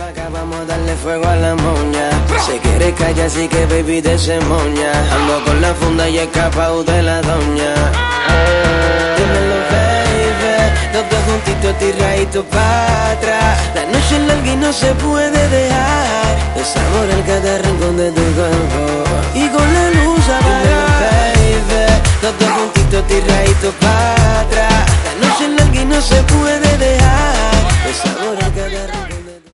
acá, vamos a darle fuego a la moña. Se quiere callar, así que baby de ese moña. Ando con la funda y escapado de la doña. Dímelo baby, los dos juntitos tiraditos para atrás. La noche es larga y no se puede dejar. Desamorar cada rincón de tu cuerpo y con la luz apagada.